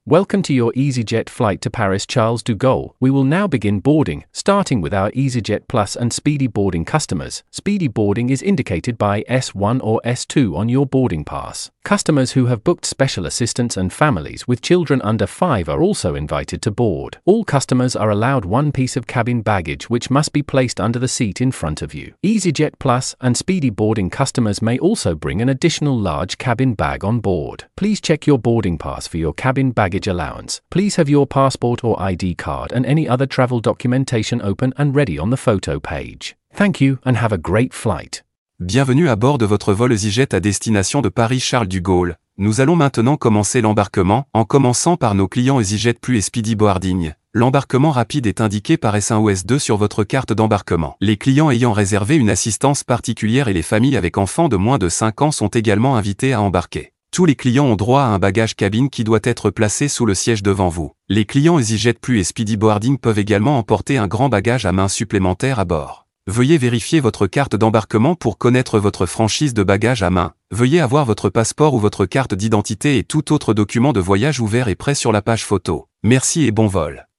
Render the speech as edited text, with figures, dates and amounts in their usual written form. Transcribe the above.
Welcome to your EasyJet flight to Paris Charles de Gaulle. We will now begin boarding, starting with our EasyJet Plus and Speedy Boarding customers. Speedy boarding is indicated by S1 or S2 on your boarding pass. Customers who have booked special assistance and families with children under 5 are also invited to board. All customers are allowed one piece of cabin baggage which must be placed under the seat in front of you. EasyJet Plus and Speedy Boarding customers may also bring an additional large cabin bag on board. Please check your boarding pass for your cabin baggage allowance. Please have your passport or ID card and any other travel documentation open and ready on the photo page. Thank you and have a great flight. Bienvenue à bord de votre vol EasyJet à destination de Paris Charles de Gaulle. Nous allons maintenant commencer l'embarquement, en commençant par nos clients EasyJet Plus et Speedy Boarding. L'embarquement rapide est indiqué par S1 ou S2 sur votre carte d'embarquement. Les clients ayant réservé une assistance particulière et les familles avec enfants de moins de 5 ans sont également invités à embarquer. Tous les clients ont droit à un bagage cabine qui doit être placé sous le siège devant vous. Les clients EasyJet Plus et Speedy Boarding peuvent également emporter un grand bagage à main supplémentaire à bord. Veuillez vérifier votre carte d'embarquement pour connaître votre franchise de bagages à main. Veuillez avoir votre passeport ou votre carte d'identité et tout autre document de voyage ouvert et prêt sur la page photo. Merci et bon vol.